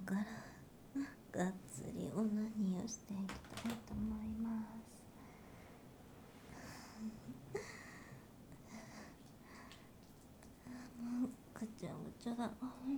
からがっつりオナニーをしていきたいと思います。もうぐちゃぐちゃだ。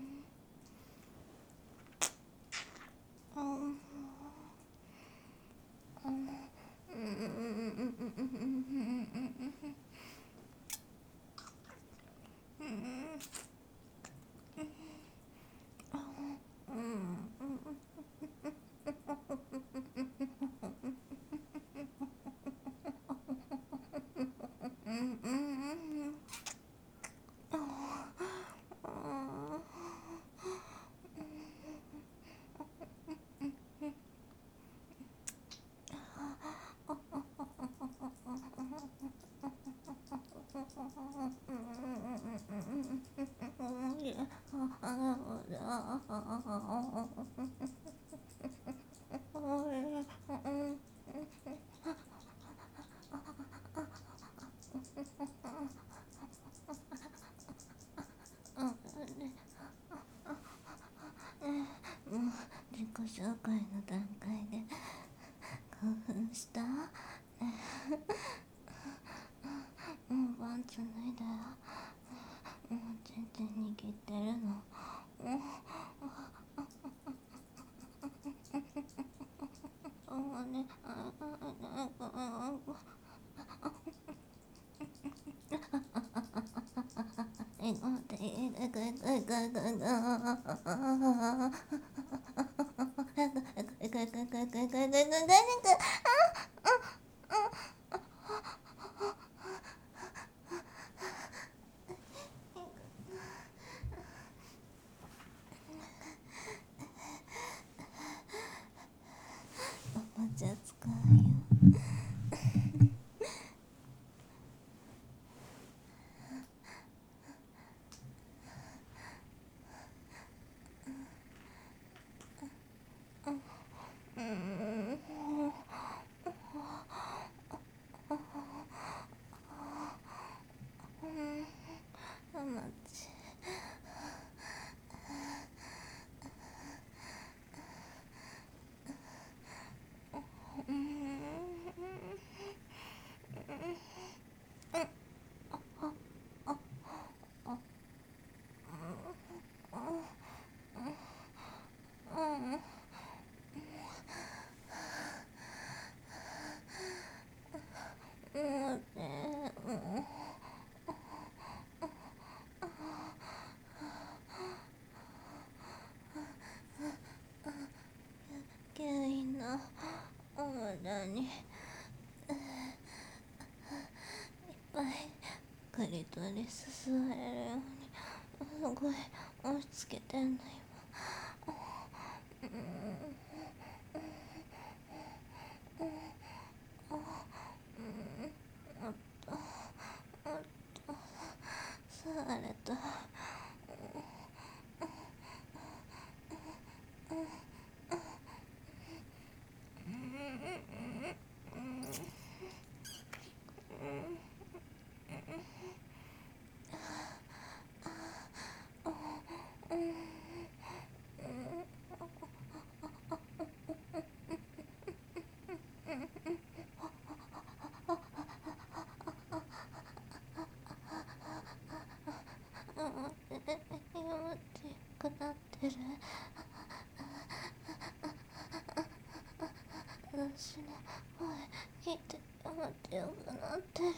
もう自己紹介の段階で興奮した。もうパンツ脱いだよ。もう全然握ってるの。もうね、おもちゃ使うよ。おもちキュウリのおもちゃにいっぱいクリトリス吸われるようにすごい押し付けてんの今。吸われた。気持ちよくなってる。私の声聞いて気持ちよくなってる。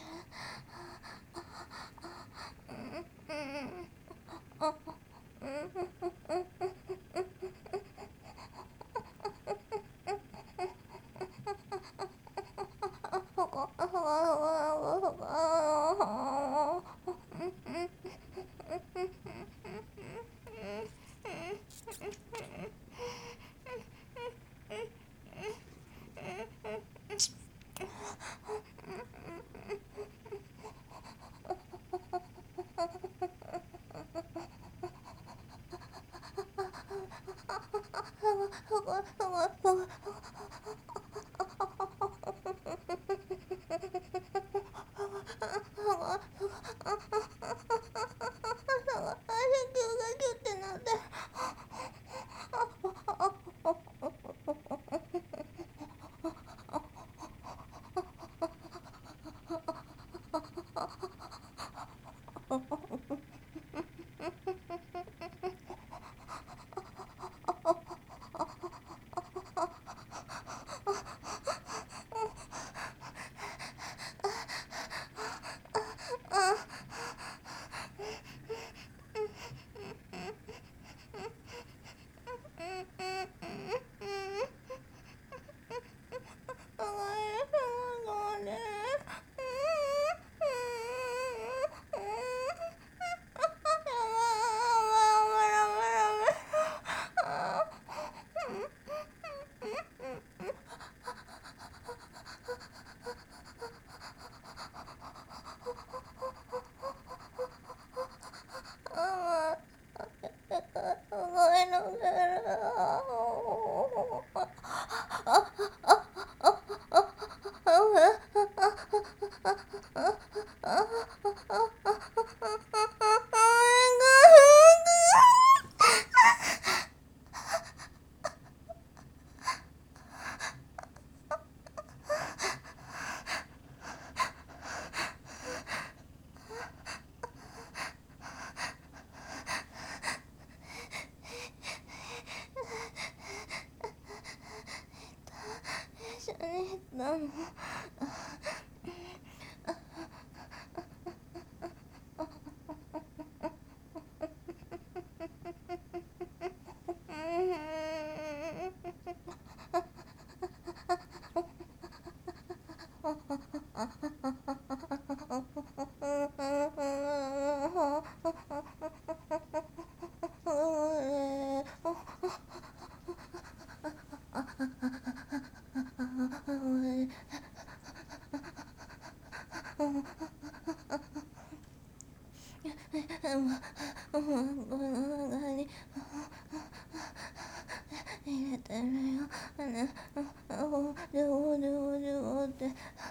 入れてるよね。でって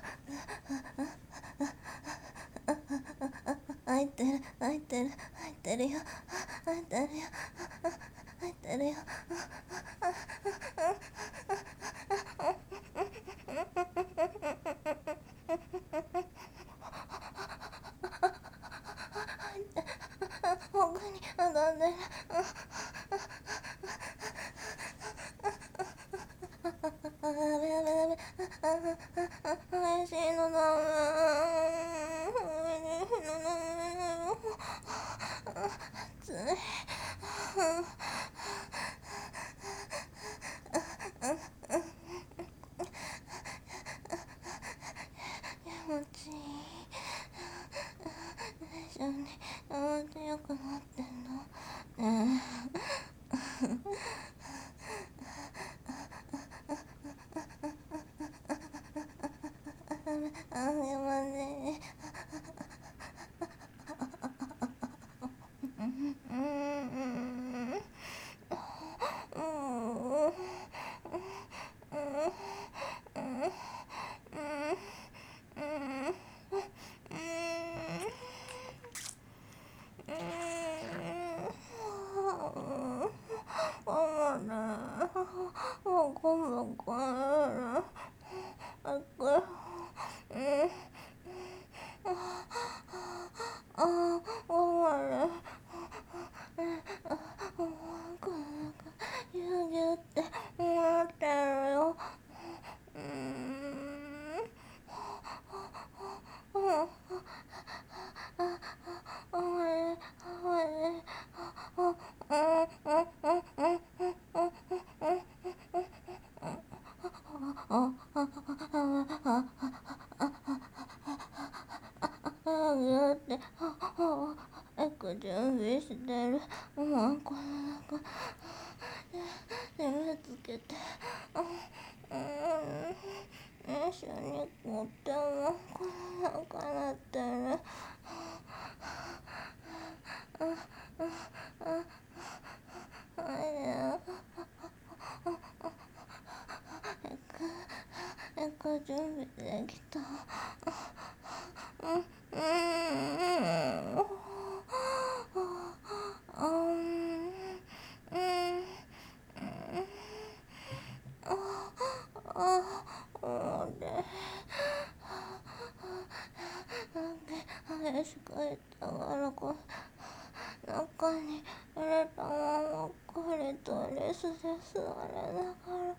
入ってるよ入ってるよ入ってるよ僕に当たってる。ダメ配信のダメつい気持ちいい。一緒になんてよくなってんのねえ。あげまねぎゅぎゅってなってるよ。準備してる。この中眠つけて一緒に持ってもこの中なってる。準備できた。 しくいたから中に入れたままクリトリスで座れながら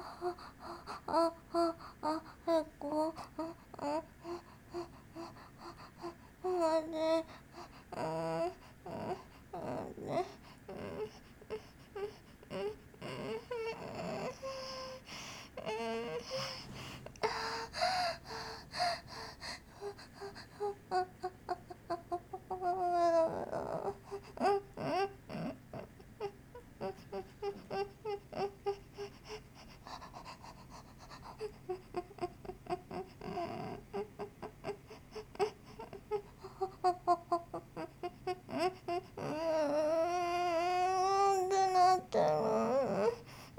へこまでってなってる。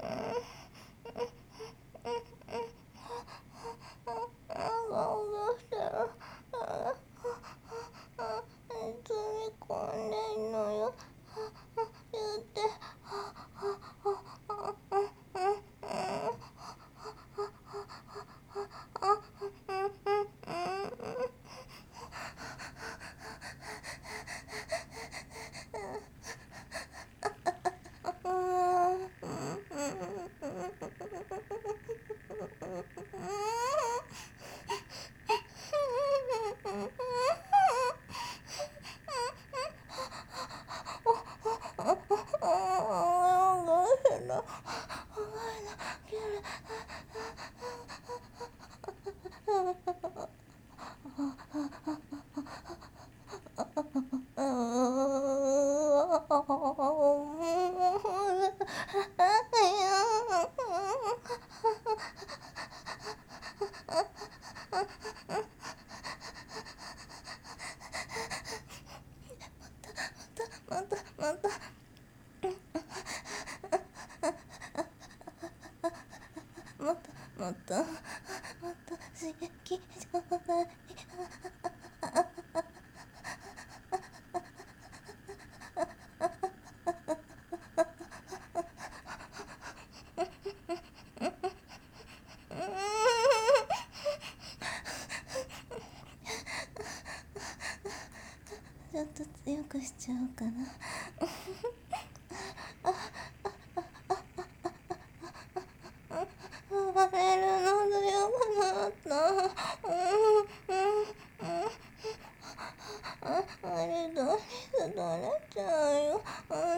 顔がしてる。いつ見込んでんのよ。言って。また刺激ちょうだい。ちょっと強くしちゃおうかな。暴れるの強くなった。あれどうにす取れちゃうよ。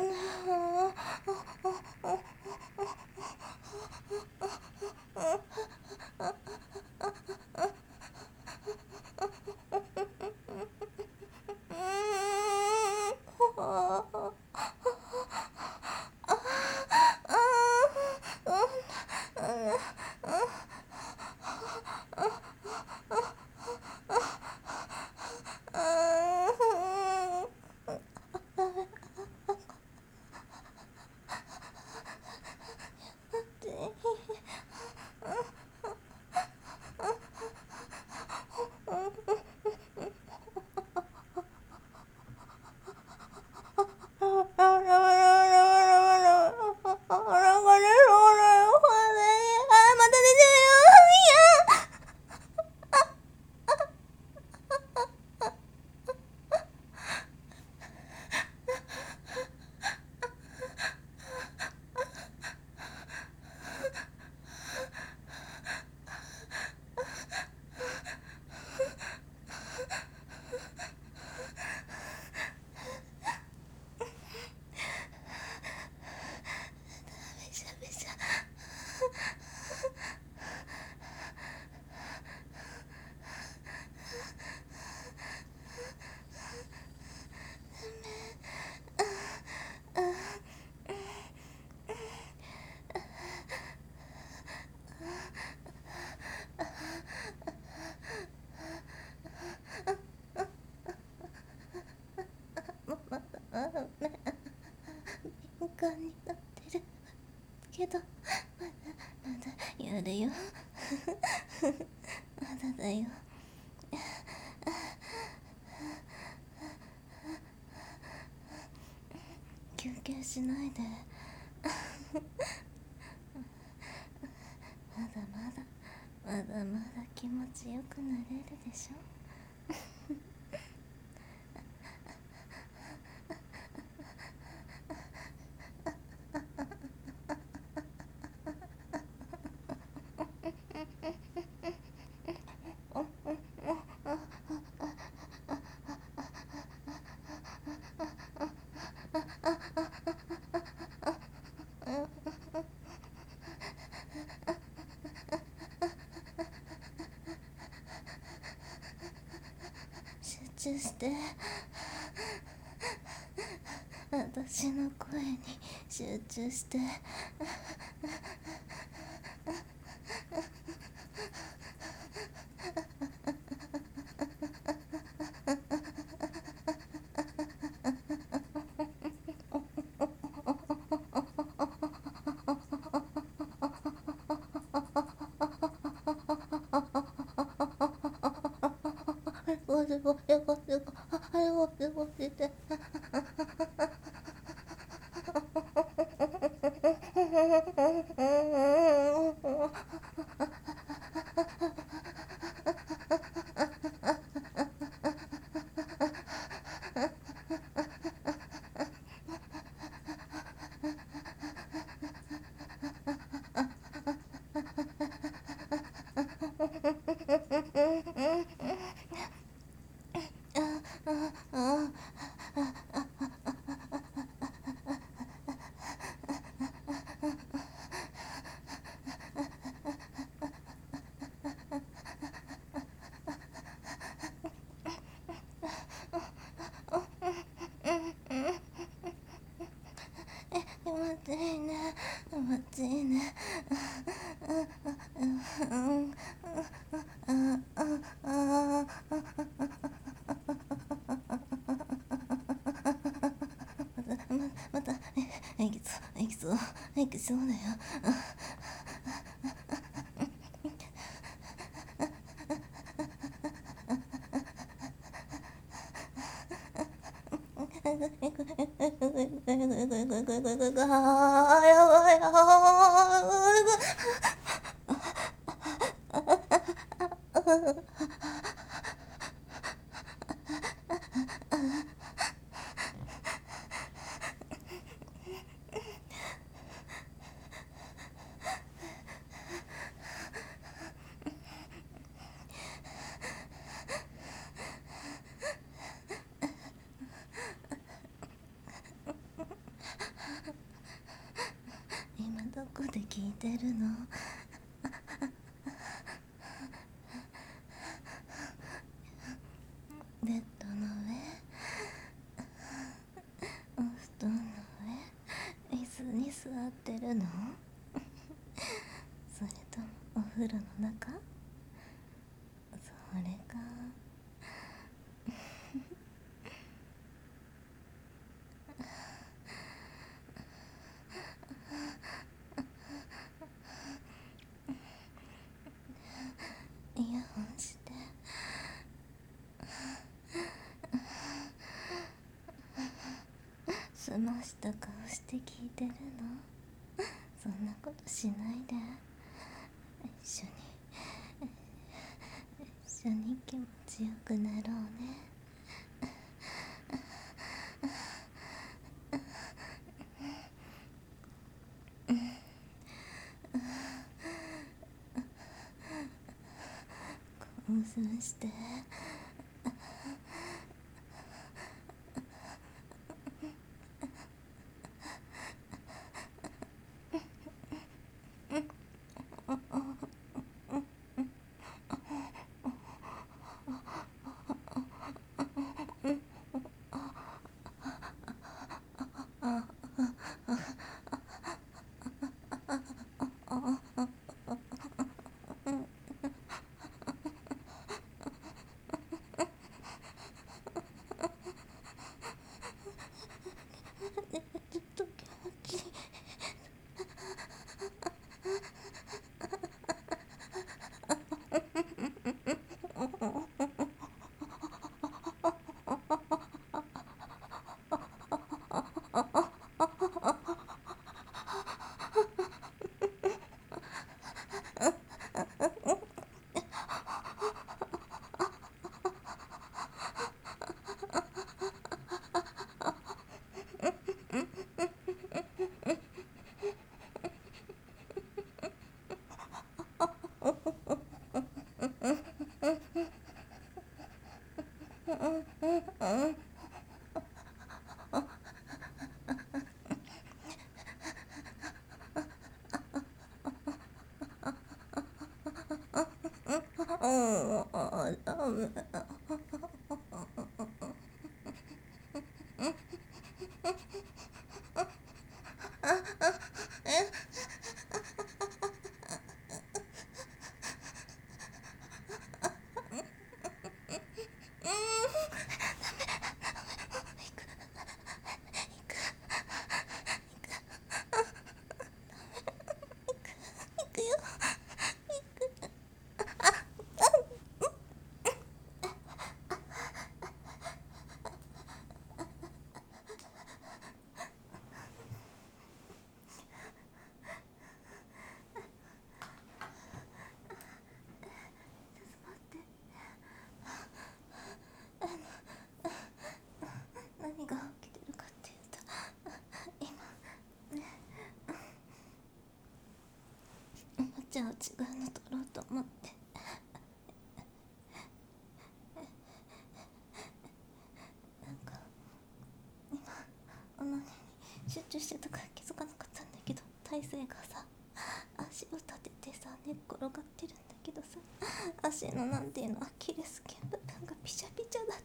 敏感になってるけどまだやるよ。まだだよ。休憩しないで。まだまだ気持ちよくなれるでしょ。 中して、私の声に集中して、気持ちいいね、気持ちいいね。また、息そうだよ。今どこで聞いてるの？ベッドの上、お布団の上、椅子に座ってるの？それともお風呂の中？それか。イヤホンして澄ました顔して聞いてるの？そんなことしないで。一緒に気持ちよくなろうね。興奮して。ずっと気持ちいい。ダメ。 ゃあ違うの取ろうと思って。なんか今に集中してたから気づかなかったんだけど、体勢がさ、足を立ててさ、寝っ転がってるんだけどさ、足のなんていうの、アキレス腱部分がピチャピチャだった。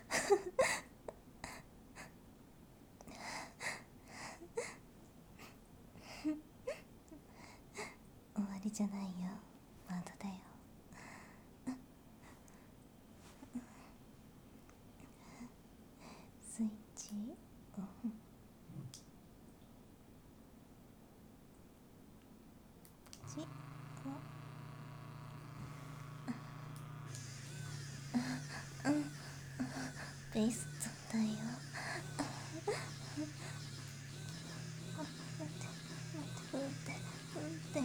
終わりじゃないよ、まだだよ。スイッチオン。ベストだよ。待って、ふーって、ちょっと待って、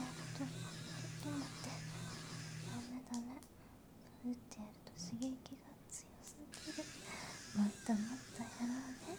ダメ、ふーってやると刺激が強すぎる。もっとやろうね。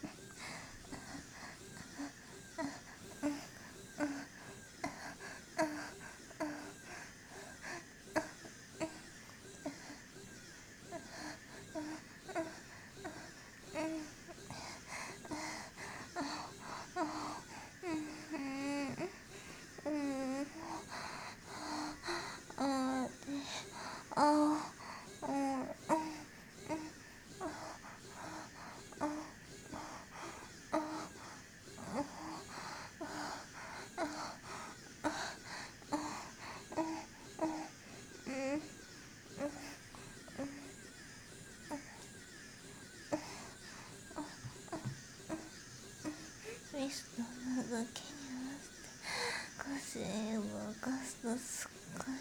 ミストの動きに合わせて腰を動かすとすっごい。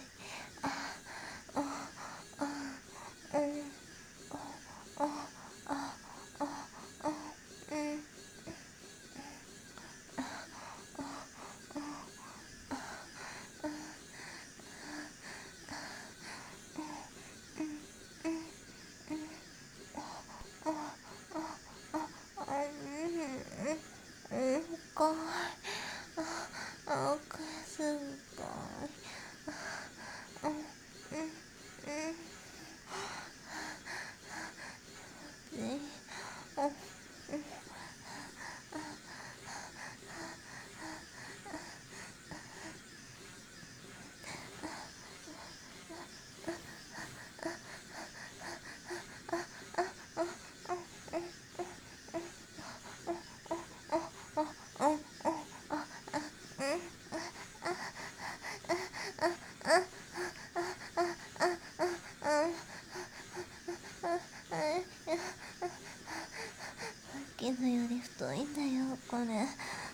さっきのより太いんだよ、これ。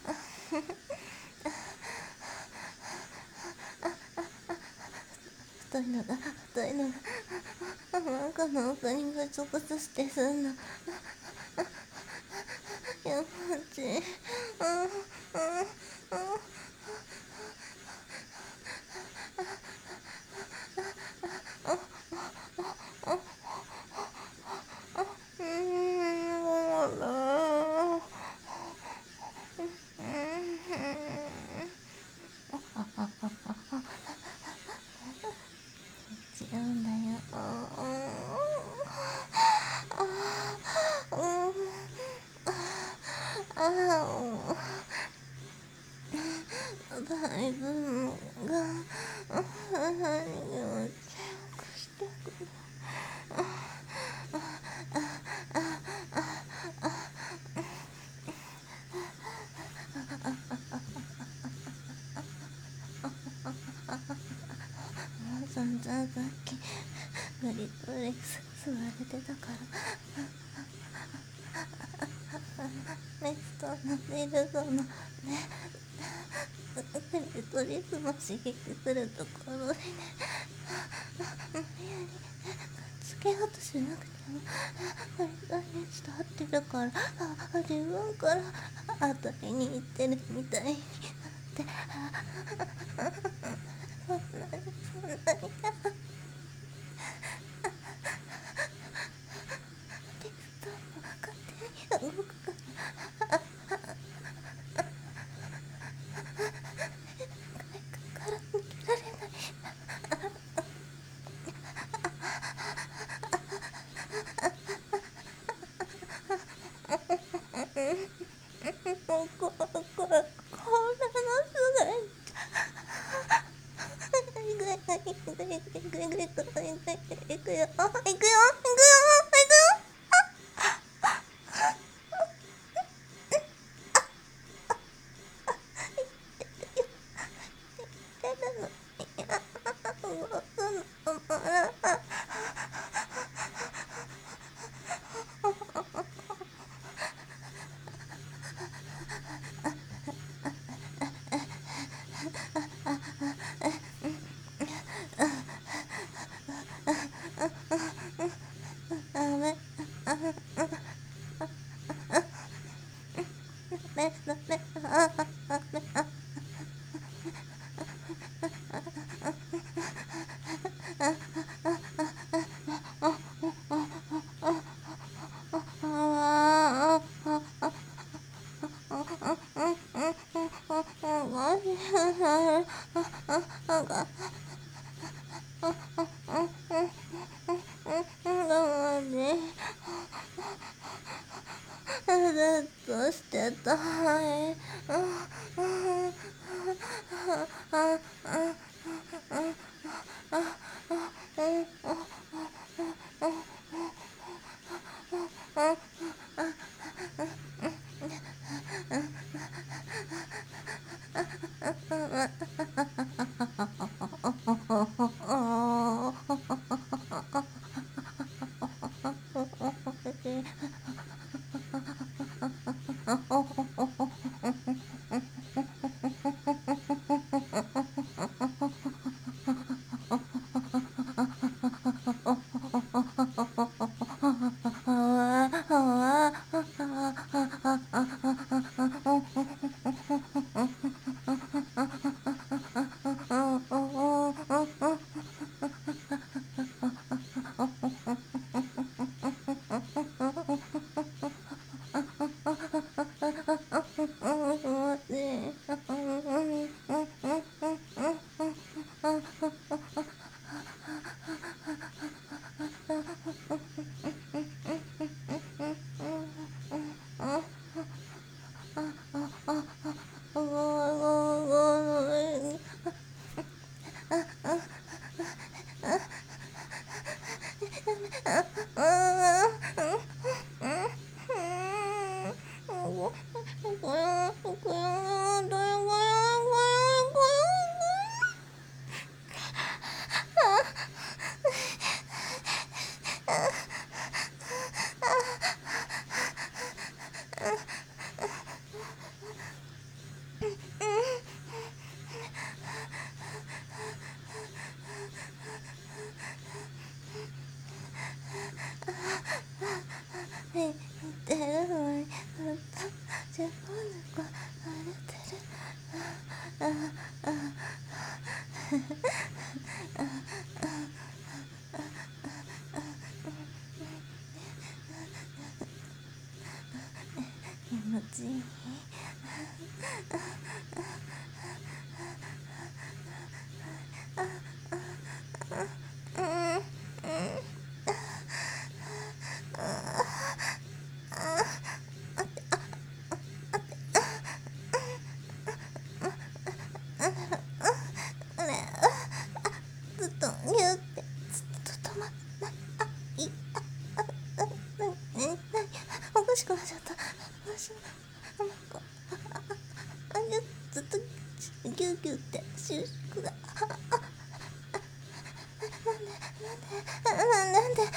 太いのがなんかの奥にグツグツしてすんの。気持ちいい。違うんだよ。大分が気持ちよくしてくる。散々さっきグリップレス座れてたからレストのネイルゾのね、グリップレスも刺激するところでね、無理やりつけようとしなくてもグリップレスと合ってるから、自分から当たりに行ってるみたいになって、そんなにピストンも勝手に動くからから逃げられくよ、行くよ、行くよ、行くよ。どうしてたい。気持ちいい。ずっとギュってずっと止まっない。おかしくなっちゃった。ずっとギュギュって収縮が。なんで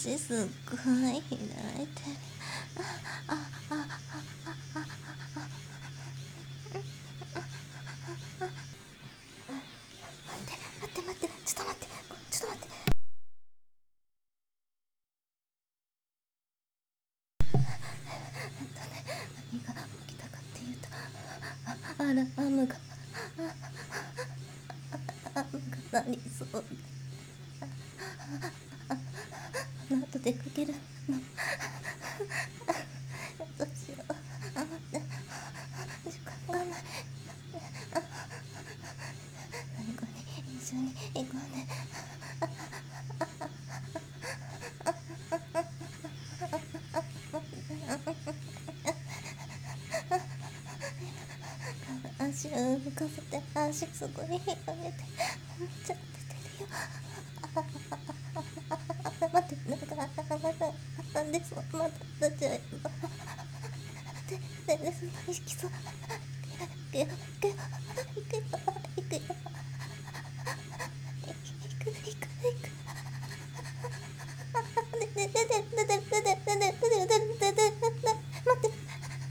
足すっごい開いてる。ああああああ待って待って、ちょっと待って、ちょっと待って。何が起きたかっていうと、アラームが鳴りそう。後でかけるの。どうしよう。待って、時間がない。何かに一緒に行こうね。足を動かせて、足すごい広げて、ちょっと出てるよ。待って、なんでそうまた立ち上がるの。で、その意識そう。行くよ、行くよ、行くよ、行くよ、行く。出て待って。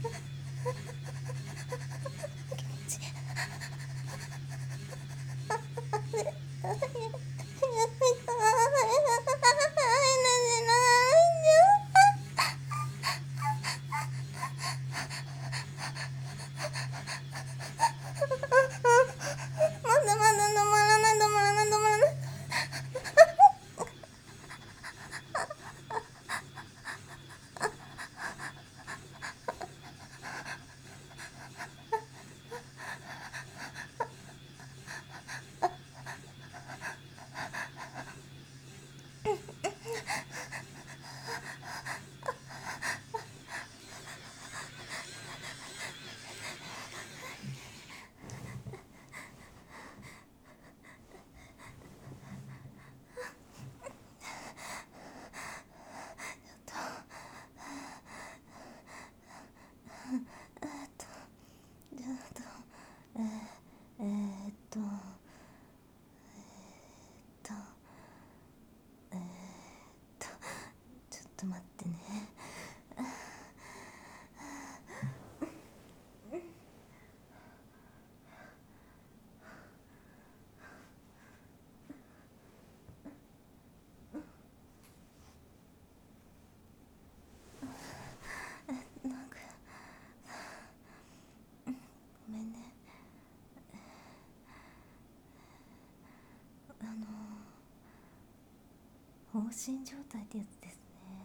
えーっと、と、ちょっと待ってね。なんか、ごめんね。放心状態ってやつですね。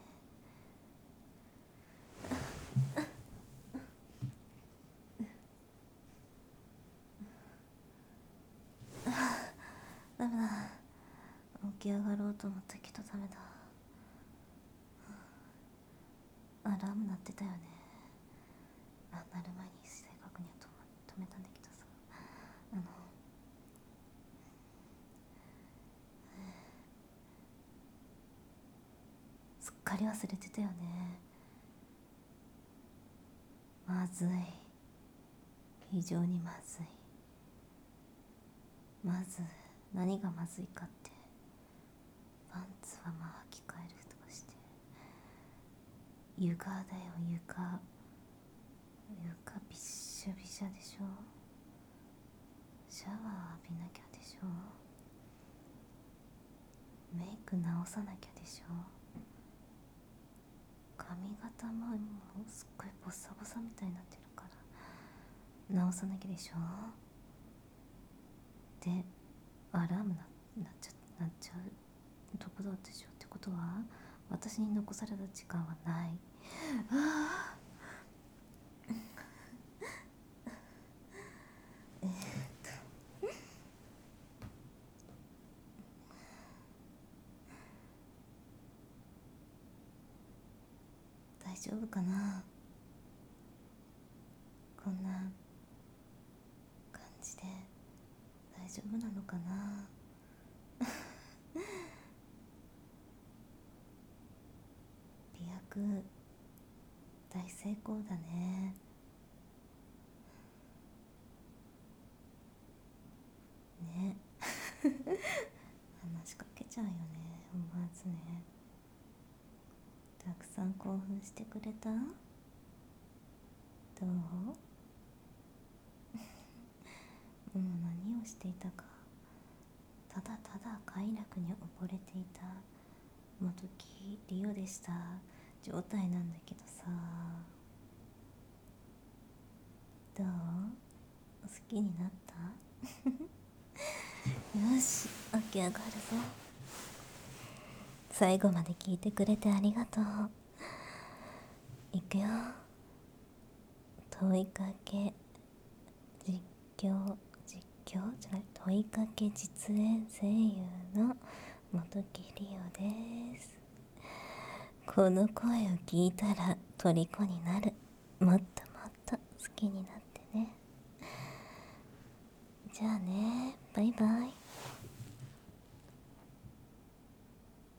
ダメだ。起き上がろうと思ったけどダメだ。アラーム鳴ってたよね。鳴る前に正確には止めたんだけどさ、すっかり忘れてたよね。まずい、非常にまずい。まず何がまずいかって、パンツはまあ履き替えるとかして、床だよ、床びっしゃびしゃでしょ。シャワー浴びなきゃでしょ。メイク直さなきゃでしょ。髪型ももうすっごいボサボサみたいになってるから直さなきゃでしょ。でアラームなっちゃうところでしょ。ってことは私に残された時間はない。ああ大丈夫かな。こんな感じで大丈夫なのかな。美白大成功だね。ね話しかけちゃうよね、思わずね。 さん興奮してくれた？どう？もう何をしていたか、ただただ快楽に溺れていた元木リオでした状態なんだけどさ。どう？好きになった？よし、起き上がるぞ。最後まで聞いてくれてありがとう。いくよ。問いかけ実況違う、問いかけ実演声優の元木リオです。この声を聞いたら虜になる。もっともっと好きになってね。じゃあね、バイバイ。